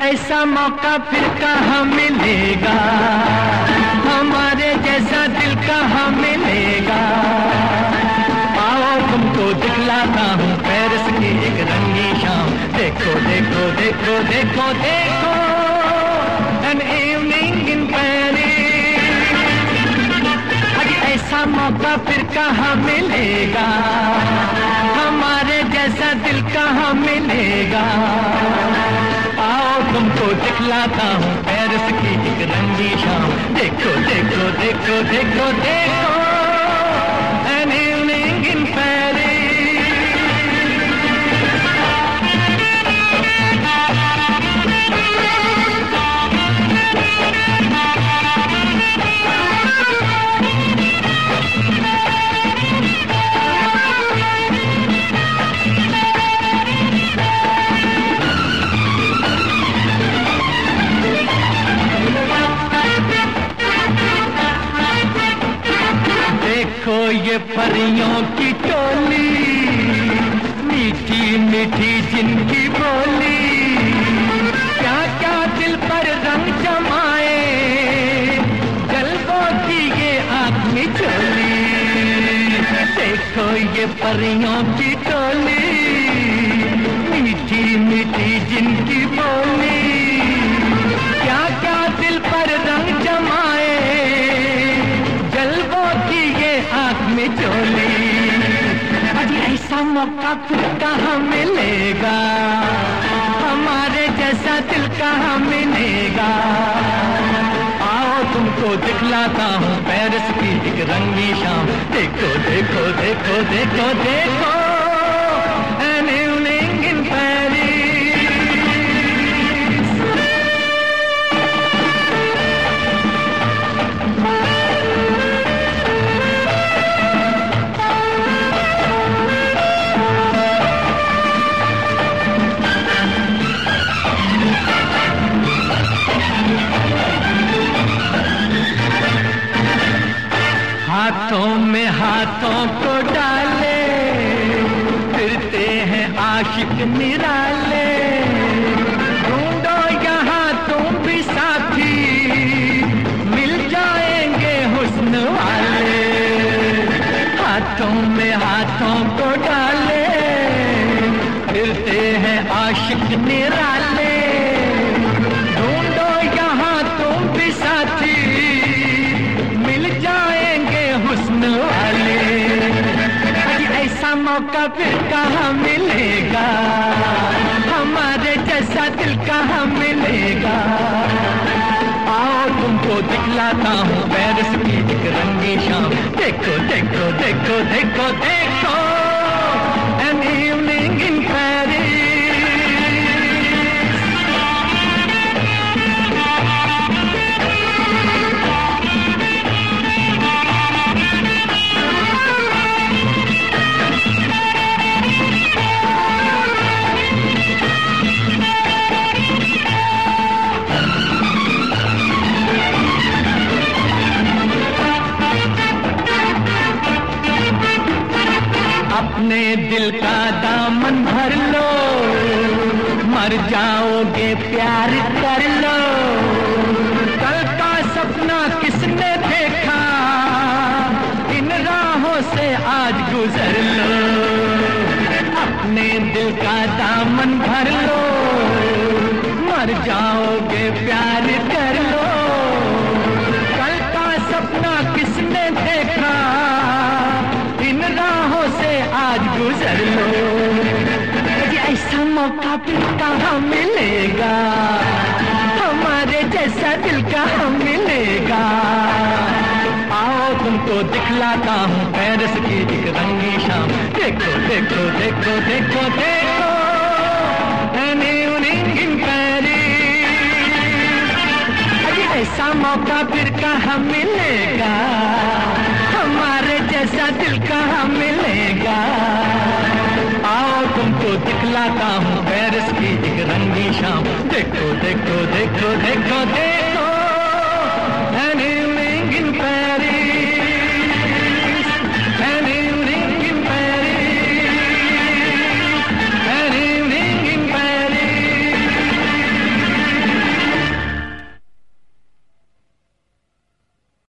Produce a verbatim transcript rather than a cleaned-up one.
ऐसा मौका फिर कहाँ मिलेगा, हमारे जैसा दिल कहाँ मिलेगा। आओ तुमको दिखलाता हूँ पेरिस की एक रंगी शाम। देखो देखो देखो देखो देखो an evening in Paris। अरे ऐसा मौका फिर कहाँ मिलेगा, हमारे जैसा दिल कहाँ मिलेगा। आओ तुमको दिखलाता हूँ पेरिस की एक रंगी शाम। देखो देखो देखो देखो देखो an evening in Paris। देखो ये परियों की टोली, मीठी मीठी जिनकी बोली, क्या क्या दिल पर रंग जमाए, जलवों की ये आँख मिचोली। देखो ये परियों की टोली, मीठी मीठी जिनकी बोली, क्या क्या दिल पर रंग जमाए, जलवों की ये आँख में चोली। अरे ऐसा मौका फिर कहाँ मिलेगा, हमारे जैसा दिल कहाँ मिलेगा। आओ तुमको दिखलाता हूँ पेरिस की एक रंगी शाम। देखो देखो देखो देखो देखो an evening in Paris। हाथों में हाथों को डाले, फिरते हैं आशिक निराले। ढूंढो यहाँ तुम भी साथी, मिल जाएंगे हुस्न वाले। हाथों में हाथों को डाले, फिरते हैं आशिक निराले। ढूंढो यहाँ तुम भी साथी, हुस्न वाले। ऐसा मौका फिर कहाँ मिलेगा, हमारे जैसा दिल कहाँ मिलेगा। आओ तुमको दिखलाता हूँ पेरिस की एक रंगी शाम। देखो देखो देखो देखो देखो an evening in Paris। अपने दिल का दामन भर लो, मर जाओगे प्यार कर लो। कल का सपना किसने देखा, इन राहों से आज गुजर लो। अपने दिल का दामन भर लो, मर जाओगे प्यार कर लो। कल का सपना किसने देखा, इन राहों से आज गुजर लो। ऐसा मौका फिर कहाँ मिलेगा, हमारे जैसा दिल कहाँ मिलेगा। आओ तुमको दिखलाता हूँ पेरिस की एक रंगी शाम। देखो देखो देखो देखो देखो an evening in Paris। ऐसा मौका फिर कहाँ मिलेगा, हमारे जैसा दिल कहाँ मिलेगा। आओ तुमको दिखलाता हूँ पेरिस की एक रंगी शाम। देखो देखो देखो देखो देखो